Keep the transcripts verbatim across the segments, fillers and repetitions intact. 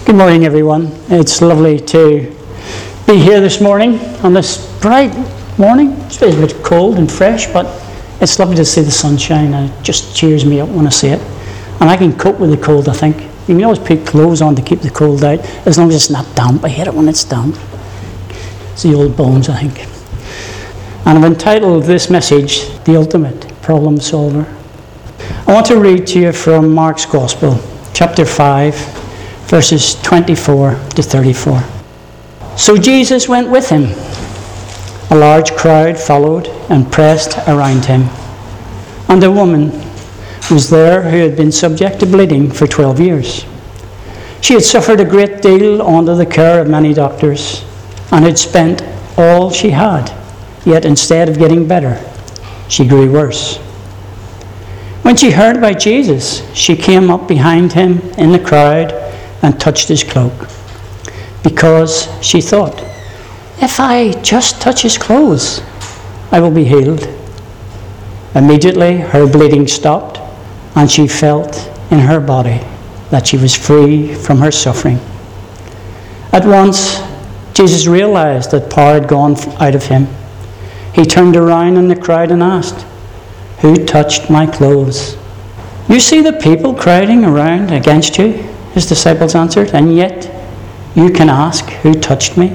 Good morning, everyone. It's lovely to be here this morning on this bright morning. It's a bit cold and fresh, but it's lovely to see the sunshine, and it just cheers me up when I see it. And I can cope with the cold, I think. You can always put clothes on to keep the cold out, as long as it's not damp. I hate it when it's damp. It's the old bones, I think. And I've entitled this message, The Ultimate Problem Solver. I want to read to you from Mark's Gospel, chapter five, verses twenty-four to thirty-four. So Jesus went with him. A large crowd followed and pressed around him. And a woman was there who had been subject to bleeding for twelve years. She had suffered a great deal under the care of many doctors and had spent all she had, yet instead of getting better, she grew worse. When she heard about Jesus, she came up behind him in the crowd and touched his cloak, because she thought, if I just touch his clothes, I will be healed. Immediately her bleeding stopped, and she felt in her body that she was free from her suffering. At once, Jesus realized that power had gone out of him. He turned around in the crowd and asked, "Who touched my clothes?" "You see the people crowding around against you," his disciples answered, "and yet you can ask, 'Who touched me?'"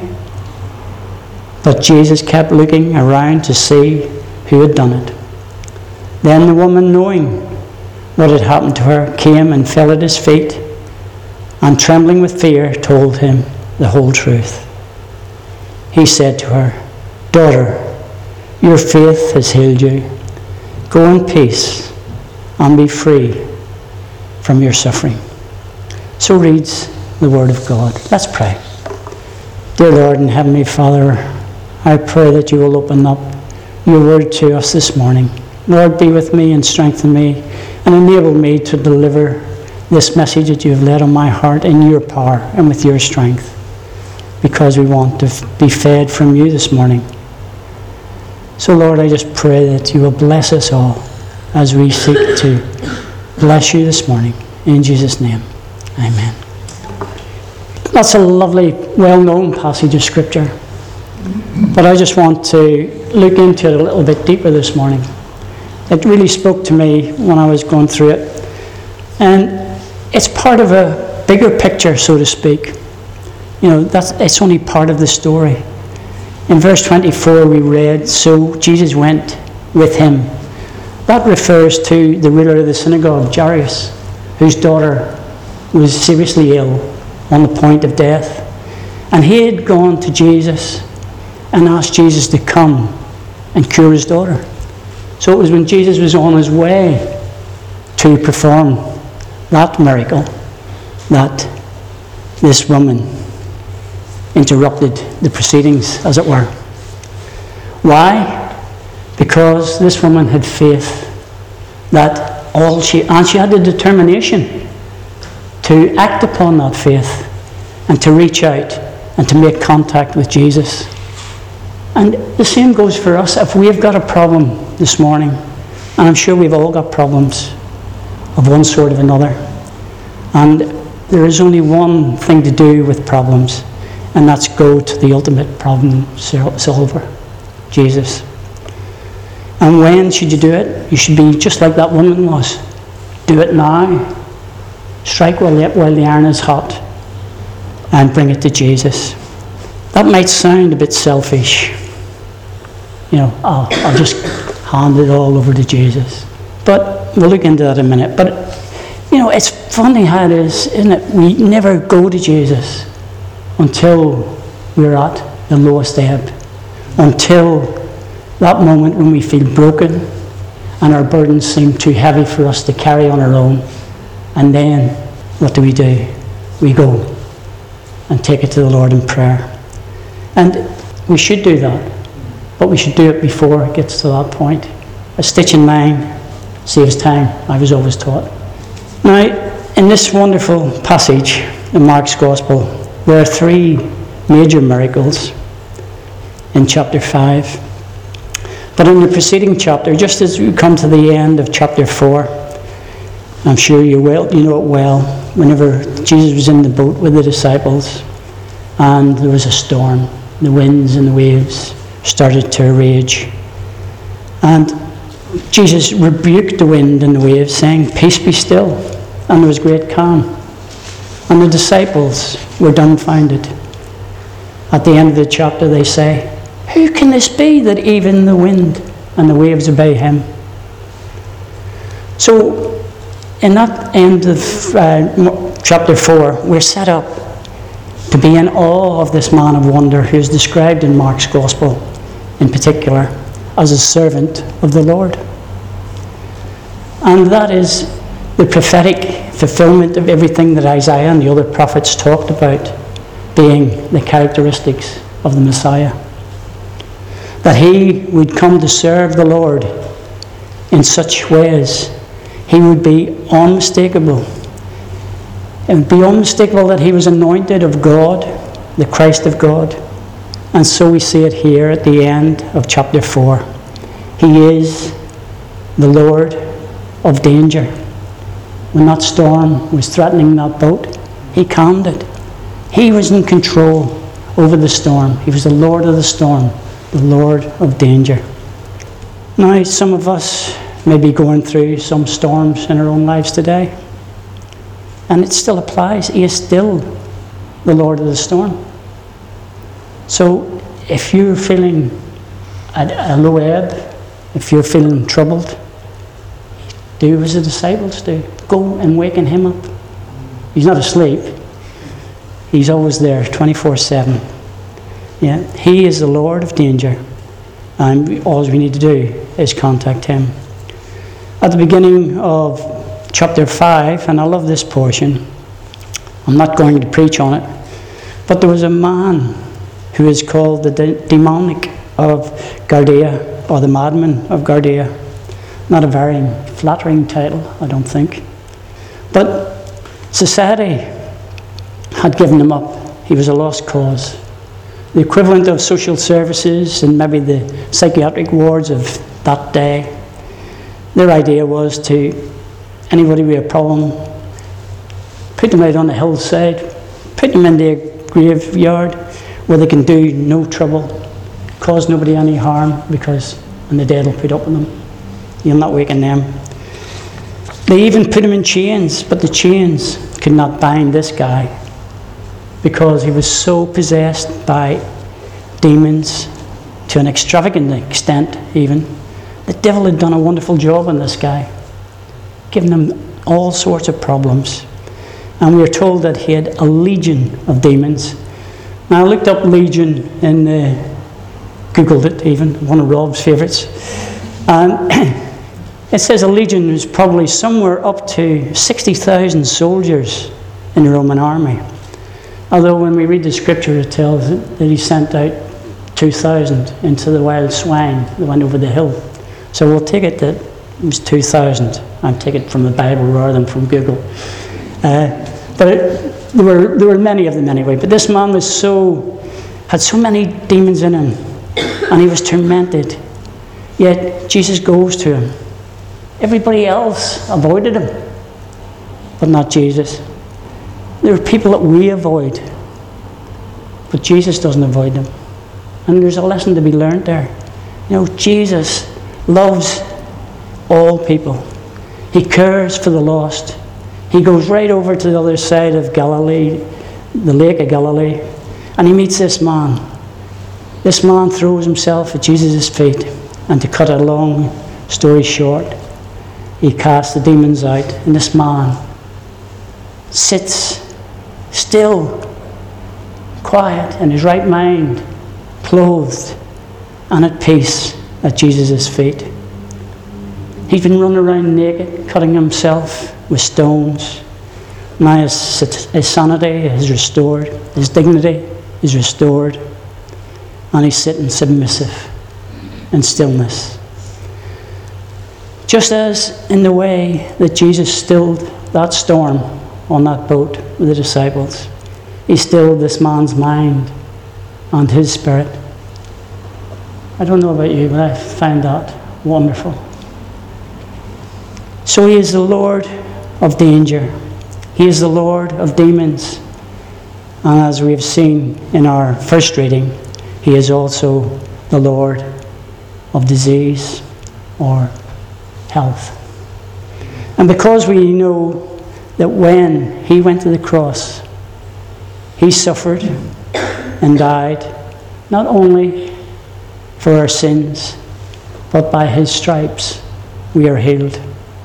But Jesus kept looking around to see who had done it. Then the woman, knowing what had happened to her, came and fell at his feet, and trembling with fear, told him the whole truth. He said to her, "Daughter, your faith has healed you. Go in peace and be free from your suffering." So reads the Word of God. Let's pray. Dear Lord and Heavenly Father, I pray that you will open up your Word to us this morning. Lord, be with me and strengthen me and enable me to deliver this message that you have laid on my heart in your power and with your strength, because we want to be fed from you this morning. So Lord, I just pray that you will bless us all as we seek to bless you this morning. In Jesus' name, amen. That's a lovely, well-known passage of Scripture, but I just want to look into it a little bit deeper this morning. It really spoke to me when I was going through it, and it's part of a bigger picture, so to speak. You know, that's it's only part of the story. In verse twenty-four we read, so Jesus went with him. That refers to the ruler of the synagogue, Jairus, whose daughter was seriously ill, on the point of death. And he had gone to Jesus and asked Jesus to come and cure his daughter. So it was when Jesus was on his way to perform that miracle that this woman interrupted the proceedings, as it were. Why? Because this woman had faith that all she, and she had the determination to act upon that faith and to reach out and to make contact with Jesus. And the same goes for us. If we've got a problem this morning, and I'm sure we've all got problems of one sort or another, and there is only one thing to do with problems, and that's go to the ultimate problem solver, Jesus. And when should you do it? You should be just like that woman was. Do it now. Strike while the, while the iron is hot, and bring it to Jesus. That might sound a bit selfish. You know, I'll, I'll just hand it all over to Jesus. But we'll look into that in a minute. But, you know, it's funny how it is, isn't it? We never go to Jesus until we're at the lowest ebb, until that moment when we feel broken and our burdens seem too heavy for us to carry on our own. And then what do we do? We go and take it to the Lord in prayer. And we should do that, but we should do it before it gets to that point. A stitch in nine saves time, I was always taught. Now, in this wonderful passage in Mark's Gospel, there are three major miracles in chapter five. But in the preceding chapter, just as we come to the end of chapter four, I'm sure you will, you know it well. Whenever Jesus was in the boat with the disciples and there was a storm, the winds and the waves started to rage. And Jesus rebuked the wind and the waves, saying, "Peace, be still." And there was great calm. And the disciples were dumbfounded. At the end of the chapter they say, "Who can this be that even the wind and the waves obey him?" So, in that end of uh, chapter four, we're set up to be in awe of this man of wonder who is described in Mark's Gospel, in particular, as a servant of the Lord. And that is the prophetic fulfillment of everything that Isaiah and the other prophets talked about being the characteristics of the Messiah. That he would come to serve the Lord in such ways. He would be unmistakable. It would be unmistakable that he was anointed of God, the Christ of God. And so we see it here at the end of chapter four. He is the Lord of danger. When that storm was threatening that boat, he calmed it. He was in control over the storm. He was the Lord of the storm, the Lord of danger. Now, some of us may be going through some storms in our own lives today. And it still applies. He is still the Lord of the storm. So, if you're feeling at a low ebb, if you're feeling troubled, do as the disciples do. Go and waken him up. He's not asleep. He's always there, twenty-four seven. Yeah, he is the Lord of danger. And all we need to do is contact him. At the beginning of chapter five, and I love this portion, I'm not going to preach on it, but there was a man who is called the de- demonic of Gardea, or the madman of Gardea. Not a very flattering title, I don't think. But society had given him up. He was a lost cause. The equivalent of social services and maybe the psychiatric wards of that day. Their idea was to, anybody with a problem, put them out on a hillside, put them in the graveyard where they can do no trouble, cause nobody any harm, because and the dead will put up with them. You'll not waken them. They even put him in chains, but the chains could not bind this guy because he was so possessed by demons to an extravagant extent even. The devil had done a wonderful job on this guy, giving him all sorts of problems. And we are told that he had a legion of demons. Now I looked up legion and uh, Googled it even, one of Rob's favourites. And it says a legion was probably somewhere up to sixty thousand soldiers in the Roman army. Although when we read the scripture it tells that he sent out two thousand into the wild swine that went over the hill. So we'll take it that it was two thousand. I'll take it from the Bible rather than from Google. Uh, but it, there were there were many of them anyway. But this man was so had so many demons in him, and he was tormented. Yet Jesus goes to him. Everybody else avoided him, but not Jesus. There are people that we avoid, but Jesus doesn't avoid them. And there's a lesson to be learned there. You know, Jesus loves all people. He cares for the lost. He goes right over to the other side of Galilee, the Lake of Galilee, and he meets this man. This man throws himself at Jesus' feet, and to cut a long story short, he casts the demons out, and this man sits still, quiet, in his right mind, clothed and at peace at Jesus' feet. He's been running around naked, cutting himself with stones. Now his, his sanity is restored, his dignity is restored, and he's sitting submissive in stillness. Just as in the way that Jesus stilled that storm on that boat with the disciples, he stilled this man's mind and his spirit. I don't know about you, but I find that wonderful. So he is the Lord of danger. He is the Lord of demons. And as we have seen in our first reading, he is also the Lord of disease or health. And because we know that when he went to the cross, he suffered and died, not only for our sins, but by his stripes we are healed.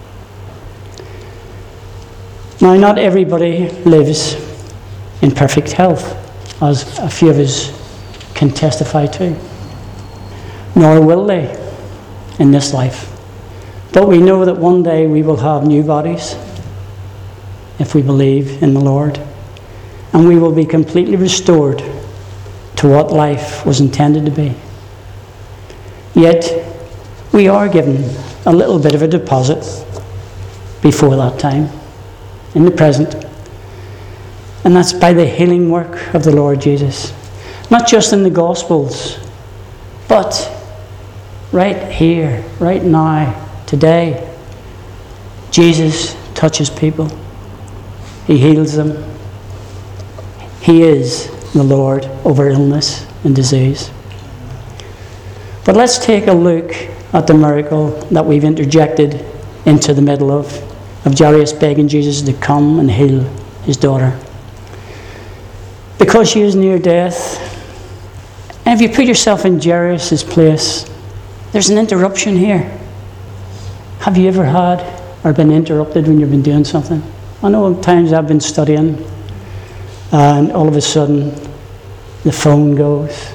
Now, not everybody lives in perfect health, as a few of us can testify to, nor will they in this life. But we know that one day we will have new bodies if we believe in the Lord, and we will be completely restored to what life was intended to be. Yet, we are given a little bit of a deposit before that time, in the present. And that's by the healing work of the Lord Jesus. Not just in the Gospels, but right here, right now, today. Jesus touches people. He heals them. He is the Lord over illness and disease. But let's take a look at the miracle that we've interjected into the middle of, of Jairus begging Jesus to come and heal his daughter. Because she is near death, and if you put yourself in Jairus' place, there's an interruption here. Have you ever had or been interrupted when you've been doing something? I know at times I've been studying, and all of a sudden the phone goes.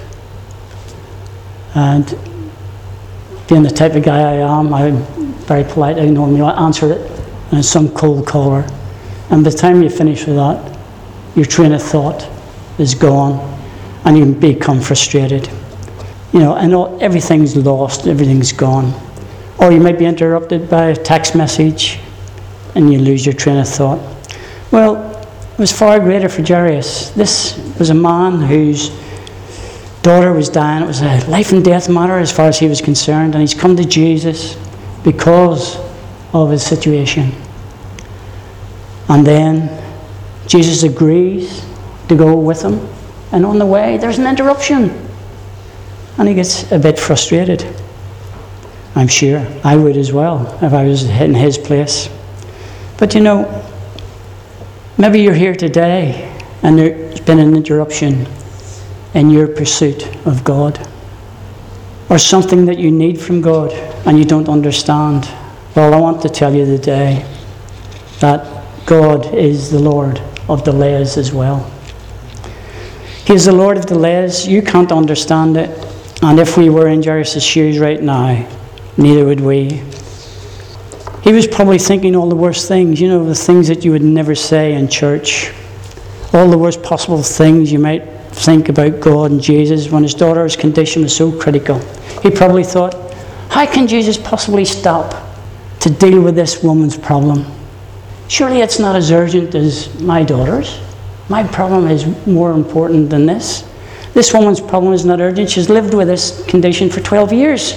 And being the type of guy I am, I'm very polite. I normally answer it, and it's some cold caller. And by the time you finish with that, your train of thought is gone, and you become frustrated. You know, and all, everything's lost, everything's gone. Or you might be interrupted by a text message, and you lose your train of thought. Well, it was far greater for Jairus. This was a man whose daughter was dying. It was a life and death matter as far as he was concerned, and he's come to Jesus because of his situation. And then Jesus agrees to go with him, and on the way there's an interruption, and he gets a bit frustrated. I'm sure I would as well if I was in his place. But you know, maybe you're here today and there's been an interruption in your pursuit of God, or something that you need from God and you don't understand. Well, I want to tell you today that God is the Lord of delays as well. He is the Lord of delays. You can't understand it, and if we were in Jairus' shoes right now, neither would we. He was probably thinking all the worst things, you know, the things that you would never say in church. All the worst possible things you might think about God and Jesus when his daughter's condition was so critical. He probably thought, how can Jesus possibly stop to deal with this woman's problem? Surely it's not as urgent as my daughter's. My problem is more important than this. This woman's problem is not urgent. She's lived with this condition for twelve years.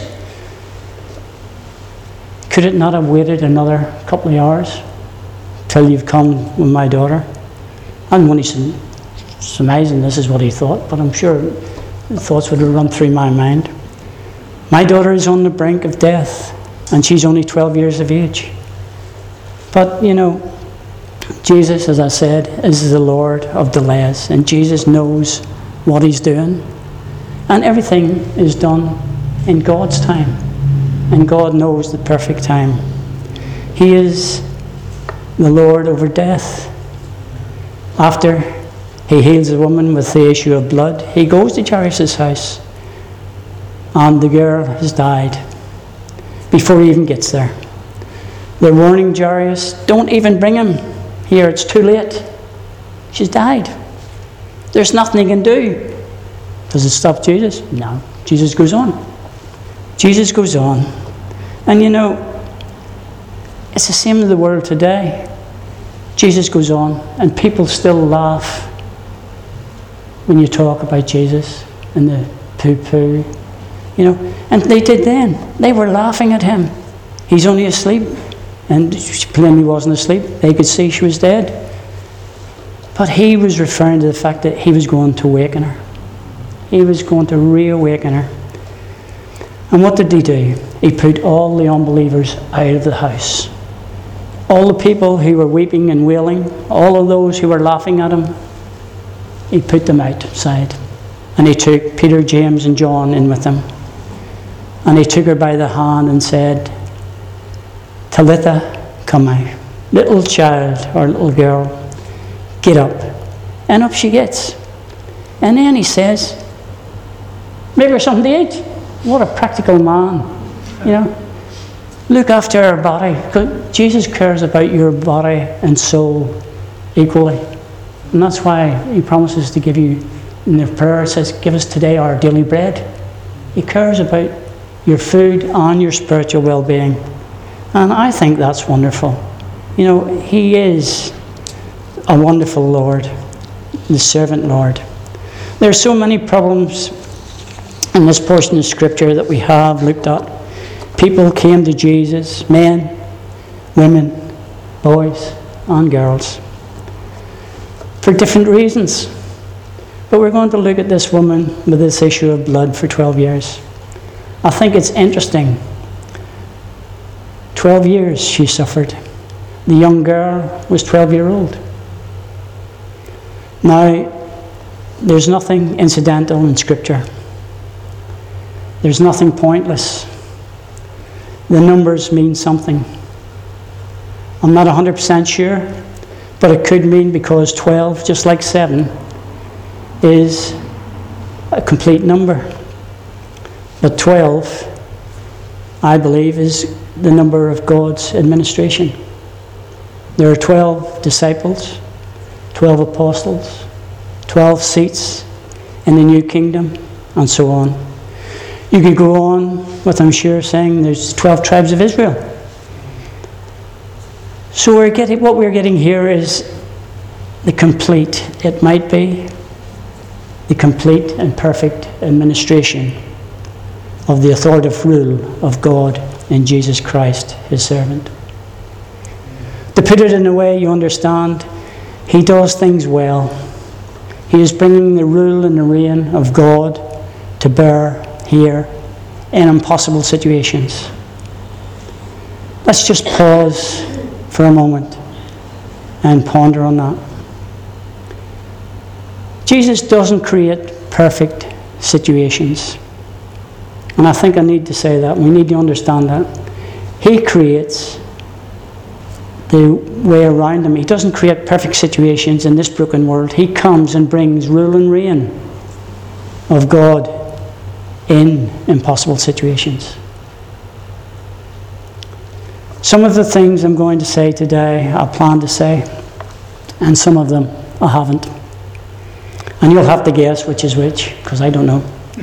Could it not have waited another couple of hours till you've come with my daughter? I'm only surmising this is what he thought, but I'm sure the thoughts would have run through my mind. My daughter is on the brink of death, and she's only twelve years of age. But, you know, Jesus, as I said, is the Lord of delays, and Jesus knows what he's doing. And everything is done in God's time, and God knows the perfect time. He is the Lord over death. After he heals a woman with the issue of blood, he goes to Jairus' house, and the girl has died before he even gets there. They're warning Jairus, don't even bring him here, it's too late. She's died. There's nothing he can do. Does it stop Jesus? No. Jesus goes on. Jesus goes on. And you know, it's the same in the world today. Jesus goes on, and people still laugh when you talk about Jesus and the poo-poo, you know. And they did then. They were laughing at him. He's only asleep. and she plainly wasn't asleep. They could see she was dead. But he was referring to the fact that he was going to awaken her. He was going to reawaken her. And what did he do? He put all the unbelievers out of the house. All the people who were weeping and wailing, all of those who were laughing at him, he put them outside. And he took Peter, James, and John in with him. And he took her by the hand and said, Talitha cumi, little child or little girl, get up. And up she gets. And then he says, make her something to eat. What a practical man. You know, look after her body. Because Jesus cares about your body and soul equally. And that's why he promises to give you, in the prayer it says, give us today our daily bread. He cares about your food and your spiritual well-being. And I think that's wonderful. You know, he is a wonderful Lord, the servant Lord. There are so many problems in this portion of Scripture that we have looked at. People came to Jesus, men, women, boys, and girls, for different reasons. But we're going to look at this woman with this issue of blood for twelve years. I think it's interesting. twelve years she suffered. The young girl was twelve years old. Now, there's nothing incidental in Scripture. There's nothing pointless. The numbers mean something. I'm not one hundred percent sure, but it could mean because twelve, just like seven, is a complete number. But twelve, I believe, is the number of God's administration. There are twelve disciples, twelve apostles, twelve seats in the new kingdom, and so on. You could go on with, I'm sure, saying there's twelve tribes of Israel. So we're getting, what we're getting here is the complete, it might be, the complete and perfect administration of the authoritative rule of God in Jesus Christ, his servant. To put it in a way you understand, he does things well. He is bringing the rule and the reign of God to bear here in impossible situations. Let's just pause for a moment and ponder on that. Jesus doesn't create perfect situations. And I think I need to say that. We need to understand that. He creates the way around him. He doesn't create perfect situations in this broken world. He comes and brings rule and reign of God in impossible situations. Some of the things I'm going to say today, I plan to say, and some of them I haven't. And you'll have to guess which is which, because I don't know.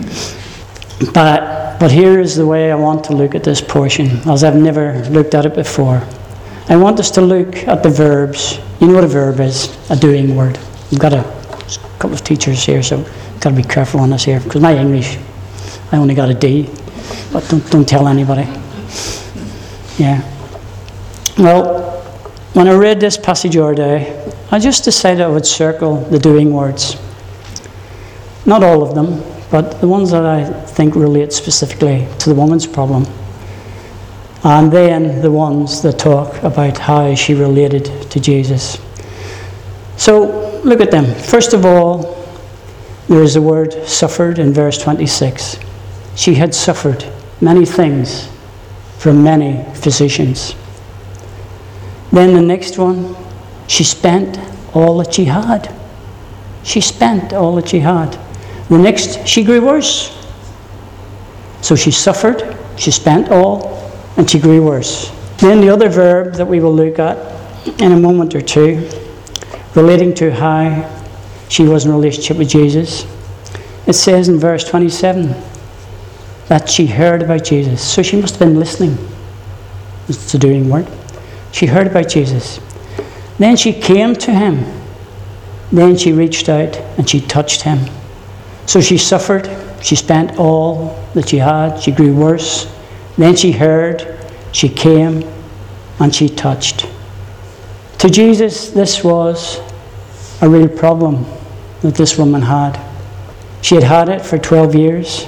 But, but here is the way I want to look at this portion, as I've never looked at it before. I want us to look at the verbs. You know what a verb is? A doing word. We've got a couple of teachers here, so I've got to be careful on this here, because my English, I only got a D, but don't, don't tell anybody. Yeah. Well, when I read this passage the other day, I just decided I would circle the doing words. Not all of them, but the ones that I think relate specifically to the woman's problem. And then the ones that talk about how she related to Jesus. So, look at them. First of all, there is the word suffered in verse twenty-six. She had suffered many things from many physicians. Then the next one, she spent all that she had. She spent all that she had. The next, she grew worse. So she suffered, she spent all, and she grew worse. Then the other verb that we will look at in a moment or two, relating to how she was in a relationship with Jesus, it says in verse twenty-seven that she heard about Jesus. So she must have been listening. It's a doing word. She heard about Jesus. Then she came to him. Then she reached out and she touched him. So she suffered. She spent all that she had. She grew worse. Then she heard. She came. and she touched. To Jesus, this was a real problem that this woman had. She had had it for twelve years,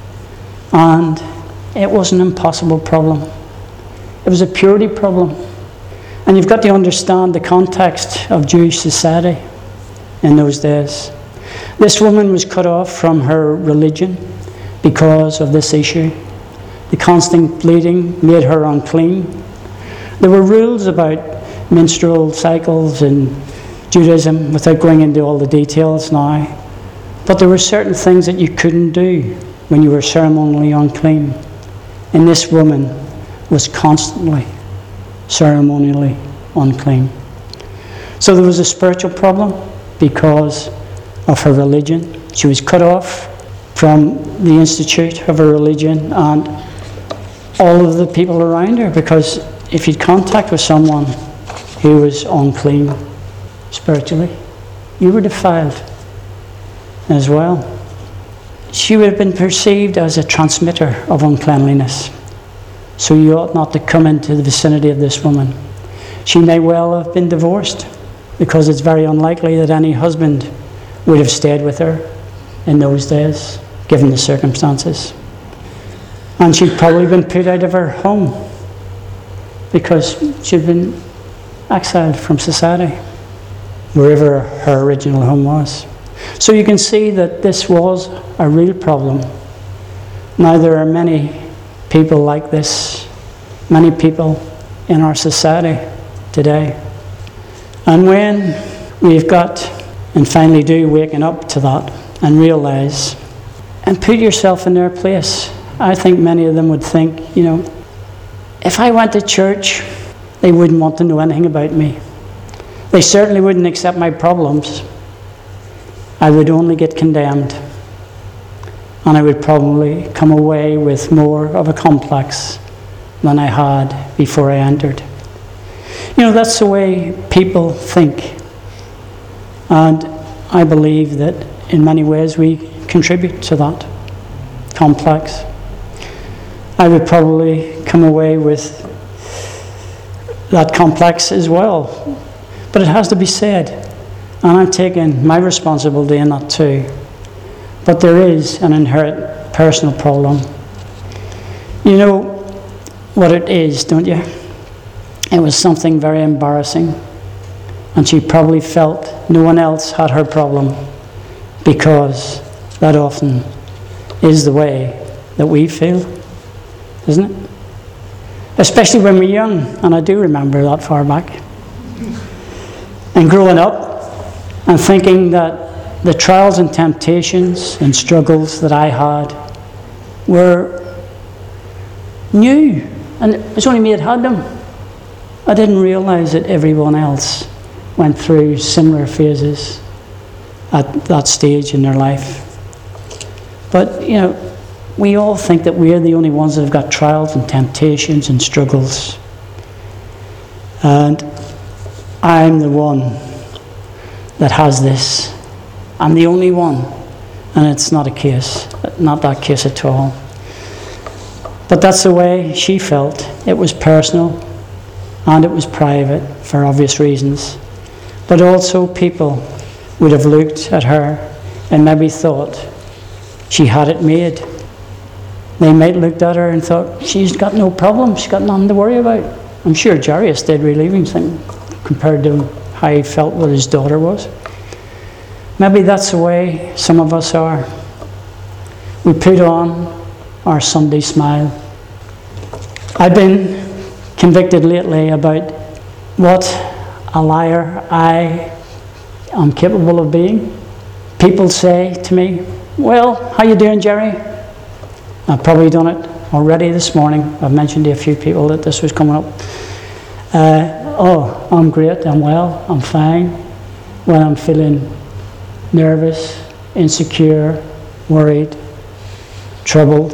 and it was an impossible problem. It was a purity problem. And you've got to understand the context of Jewish society in those days. This woman was cut off from her religion because of this issue. The constant bleeding made her unclean. There were rules about menstrual cycles in Judaism, without going into all the details now. But there were certain things that you couldn't do when you were ceremonially unclean. And this woman was constantly ceremonially unclean. So there was a spiritual problem because of her religion. She was cut off from the institute of her religion and all of the people around her, because if you'd contact with someone who was unclean spiritually, you were defiled as well. She would have been perceived as a transmitter of uncleanliness. So you ought not to come into the vicinity of this woman. She may well have been divorced, because it's very unlikely that any husband would have stayed with her in those days, given the circumstances. And she'd probably been put out of her home because she'd been exiled from society, wherever her original home was. So you can see that this was a real problem. Now there are many people like this, many people in our society today. And when we've got, and finally do, waking up to that and realise, and put yourself in their place, I think many of them would think, you know, if I went to church, they wouldn't want to know anything about me. They certainly wouldn't accept my problems. I would only get condemned. And I would probably come away with more of a complex than I had before I entered. You know, that's the way people think. And I believe that in many ways we contribute to that complex. I would probably come away with that complex as well. But it has to be said. And I'm taking my responsibility in that too. But there is an inherent personal problem. You know what it is, don't you? It was something very embarrassing. And she probably felt no one else had her problem, because that often is the way that we feel, isn't it? Especially when we're young, and I do remember that far back. And growing up and thinking that the trials and temptations and struggles that I had were new, and it was only me that had them. I didn't realise that everyone else went through similar phases at that stage in their life. But, you know, we all think that we're the only ones that have got trials and temptations and struggles. And I'm the one that has this. I'm the only one. And it's not a case, not that case at all. But that's the way she felt. It was personal and it was private for obvious reasons. But also people would have looked at her and maybe thought she had it made. They might have looked at her and thought, she's got no problem, she's got nothing to worry about. I'm sure Jairus did really, even compared to how he felt what his daughter was. Maybe that's the way some of us are. We put on our Sunday smile. I've been convicted lately about what a liar I am capable of being. People say to me, well, how you doing, Jerry? I've probably done it already this morning. I've mentioned to a few people that this was coming up. Uh, oh, I'm great, I'm well, I'm fine. When I'm feeling nervous, insecure, worried, troubled.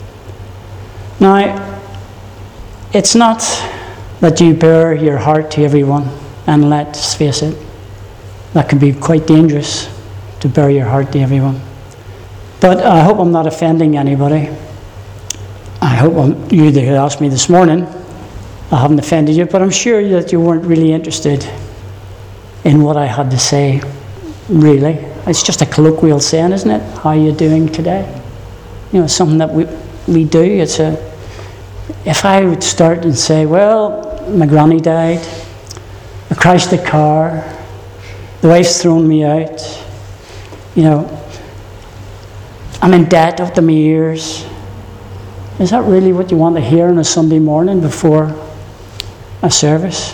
Now, it's not that you bare your heart to everyone, and let's face it, that can be quite dangerous, to bare your heart to everyone. But I hope I'm not offending anybody. I hope I'm, you that asked me this morning I haven't offended you, but I'm sure that you weren't really interested in what I had to say, really. It's just a colloquial saying, isn't it? How are you doing today? You know, something that we, we do. It's a, if I would start and say, well, my granny died, I crashed the car, the wife's thrown me out, you know, I'm in debt up to my ears. Is that really what you want to hear on a Sunday morning before a service?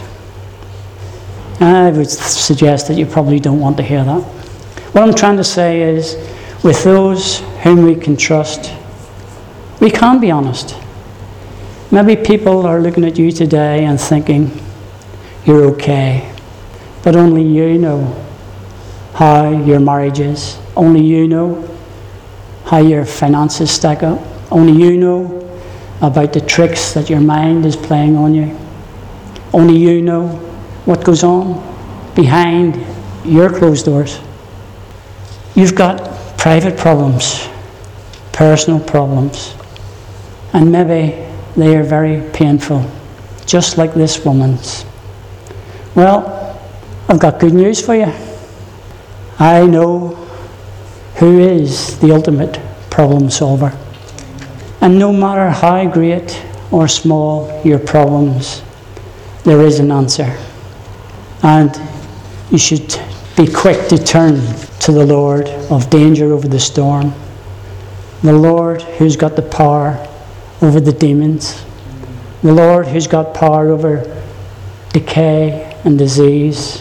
I would suggest that you probably don't want to hear that. What I'm trying to say is, with those whom we can trust, we can be honest. Maybe people are looking at you today and thinking, you're okay, but only you know how your marriage is. Only you know how your finances stack up. Only you know about the tricks that your mind is playing on you. Only you know what goes on behind your closed doors. You've got private problems, personal problems, and maybe they are very painful, just like this woman's. Well, I've got good news for you. I know who is the ultimate problem solver. And no matter how great or small your problems, there is an answer. And you should be quick to turn to the Lord of danger over the storm. The Lord who's got the power over the demons. The Lord who's got power over decay and disease.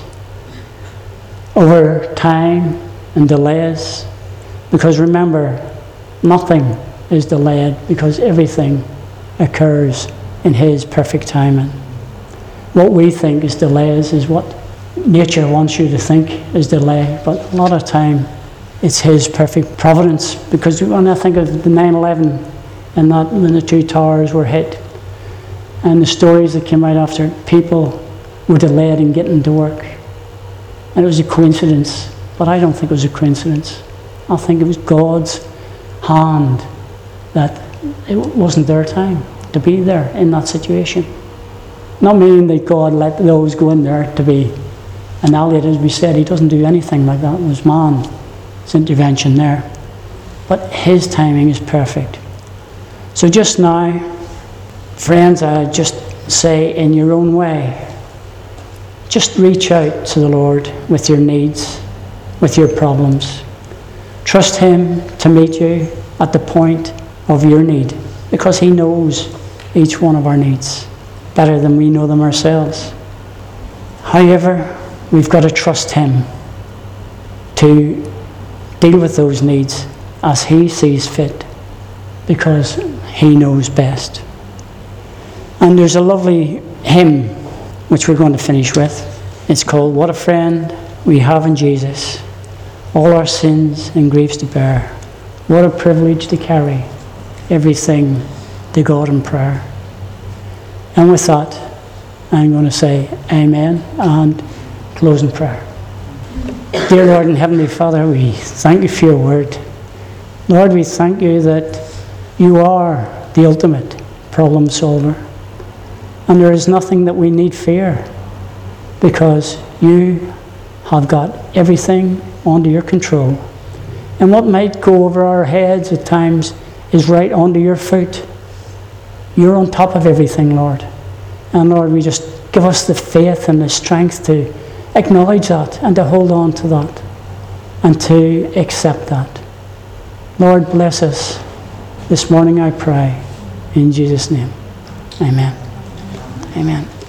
Over time and delays. Because remember, nothing is delayed because everything occurs in His perfect timing. What we think is delays is what nature wants you to think is delay, but a lot of time it's His perfect providence. Because when I think of the nine eleven and that when the two towers were hit and the stories that came out after, people were delayed in getting to work. And it was a coincidence, but I don't think it was a coincidence. I think it was God's hand that it wasn't their time to be there in that situation. Not meaning that God let those go in there to be annihilated. As we said, He doesn't do anything like that. It was man's intervention there. But His timing is perfect. So just now, friends, I just say in your own way, just reach out to the Lord with your needs, with your problems. Trust Him to meet you at the point of your need, because He knows each one of our needs better than we know them ourselves. However, we've got to trust Him to deal with those needs as He sees fit, because He knows best. And there's a lovely hymn which we're going to finish with. It's called "What a Friend We Have in Jesus, All Our Sins and Griefs to Bear. What a privilege to carry everything to God in prayer." And with that, I'm going to say amen and close in prayer. Dear Lord and Heavenly Father, we thank You for Your word. Lord, we thank You that You are the ultimate problem solver. And there is nothing that we need fear, because You have got everything under Your control. And what might go over our heads at times is right under Your foot. You're on top of everything, Lord. And Lord, we just give us the faith and the strength to acknowledge that and to hold on to that and to accept that. Lord, bless us this morning, I pray. In Jesus' name, amen. Amen.